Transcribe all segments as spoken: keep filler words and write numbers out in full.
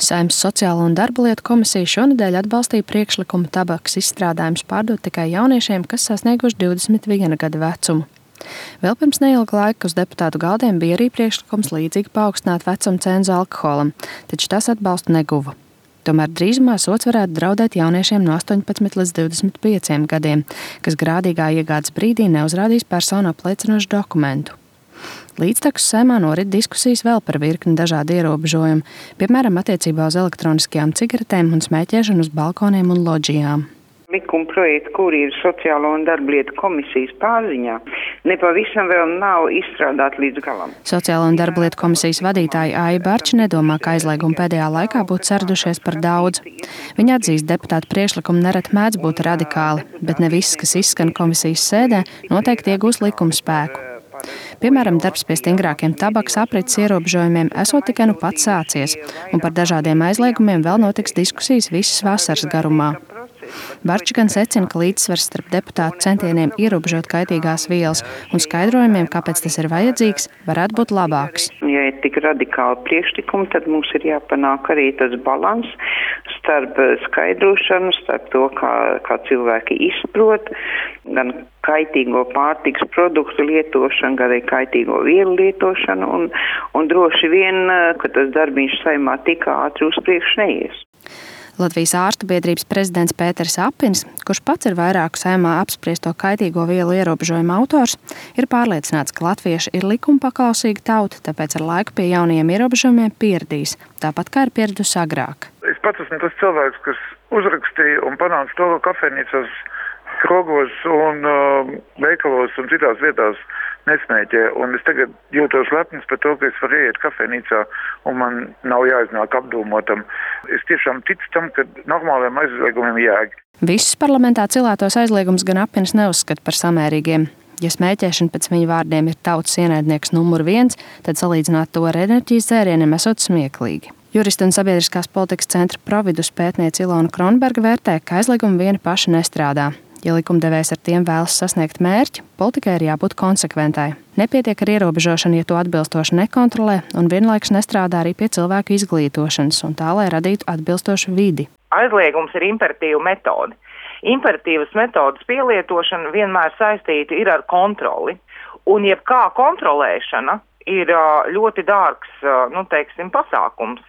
Saeimas Sociālo un darba lietu komisija šonedēļ atbalstīja priekšlikumu tabakas izstrādājumus pārdot tikai jauniešiem, kas sasnieguši divdesmit viena gada vecumu. Vēl pirms neilga laika uz deputātu galdiem bija arī priekšlikums līdzīgi paaugstināt vecuma cenzu alkoholam, taču tas atbalstu neguva. Tomēr drīzumā sods varētu draudēt jauniešiem no astoņpadsmit līdz divdesmit pieciem gadiem, kas grādīgā iegādes brīdī neuzrādīs personu apliecinošu dokumentu. Līdztekus Saeimā norit diskusijas vēl par virkni dažādu ierobežojumu, piemēram, attiecībā uz elektroniskajām cigaretēm un smēķēšanu uz balkoniem un loģijām. Likuma projekti, kuri ir Sociālo un darba lietu komisijas pārziņā, nepavisam vēl nav izstrādāti līdz galam. Sociālo un darba lietu komisijas vadītāja Aija Barča nedomā, ka aizliegumi pēdējā laikā būtu saradušies par daudz. Viņa atzīst, deputātu priekšlikumi nereti mēdz būt radikāli, bet ne viss, kas izskan komisijas sēdē, noteikti iegūs likuma spēku. Piemēram, darbs pie stingrākiem tabakas aprits ierobežojumiem esot tikai nu pats sācies, un par dažādiem aizliegumiem vēl notiks diskusijas visas vasaras garumā. Barča gan secina, ka līdzsvars starp deputātu centieniem ierobežot kaitīgās vielas un skaidrojumiem, kāpēc tas ir vajadzīgs, varētu būt labāks. Ja ir tik radikāli priekšlikumi, tad mums ir jāpanāk arī tas balans starp skaidrošanu, starp to, kā, kā cilvēki izprot, gan kaitīgo pārtikas produktu lietošanu, gan arī kaitīgo vielu lietošanu, un, un droši vien, ka tas darbiņš Saeimā tik ātri uz priekšu neies. Latvijas ārstu biedrības prezidents Pēters Apins, kurš pats ir vairāku Saeimā apspriesto kaitīgo vielu ierobežojumu autors, ir pārliecināts, ka latvieši ir likuma paklausīga tauta, tāpēc ar laiku pie jaunajiem ierobežojumiem pieradīs, tāpat kā ir pieradusi agrāk. Es pats esmu tas cilvēks, kas uzrakstīja un panāca to, ka kafejnīcās, krogos un uh, veikalos un citās vietās nesmēķē. Un es tagad jūtos lepns par to, ka es varu ieiet kafejnīcā un man nav jāiznāk apdūmotam. Es tiešām ticu tam, ka normāliem aizliegumiem jēga. Visus parlamentā cilātos aizliegumus gan Apins neuzskata par samērīgiem. Ja smēķēšana pēc viņa vārdiem ir tautas ienaidnieks numur viens, tad salīdzināt to ar enerģijas dzērieniem esot smieklīgi. Jurista un sabiedriskās politikas centra Providus pētniece Ilona Kronberga vērtē, ka aizliegumi vieni paši nestrādā. Ja likumdevējs ar tiem vēlas sasniegt mērķi, politikai ir jābūt konsekventai. Nepietiek ar ierobežošanu, ja to atbilstoši nekontrolē un vienlaikus nestrādā arī pie cilvēku izglītošanas un tā, lai radītu atbilstošu vidi. Aizliegums ir imperatīva metode. Imperatīvas metodas pielietošana vienmēr saistīta ir ar kontroli. Un jebkā kontrolēšana ir ļoti dārgs, nu, teiksim, pasākums.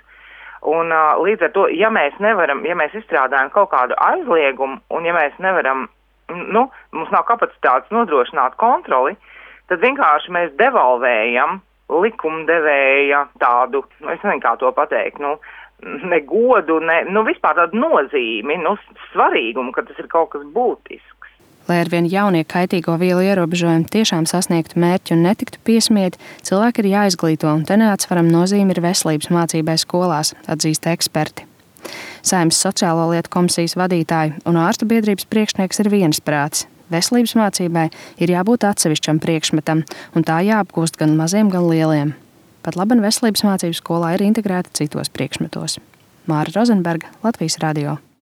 Un līdz ar to, ja mēs nevaram, ja mēs izstrādājam kaut kādu aizliegumu un ja mēs nevaram, nu, mums nav kapacitātes nodrošināt kontroli, tad vienkārši mēs devalvējam likumdevēja tādu, nu, es nezinu, kā to pateikt, nu, ne godu, ne, nu, vispār tādu nozīmi, nu, svarīgumu, ka tas ir kaut kas būtisks. Lai ar vien jaunie kaitīgo vielu ierobežojumi tiešām sasniegtu mērķi un netiktu piesmieti, cilvēki ir jāizglīto, un te neatsvaram nozīme ir veselības mācībai skolās, atzīst eksperti. Saeimas Sociālo lietu komisijas vadītāji un ārstu biedrības priekšnieks ir viensprātis. Veselības mācībai ir jābūt atsevišķam priekšmetam, un tā jāapgūst gan maziem, gan lieliem. Pat laban veselības mācību skolā ir integrēta citos priekšmetos. Māra Rozenberga, Latvijas radio.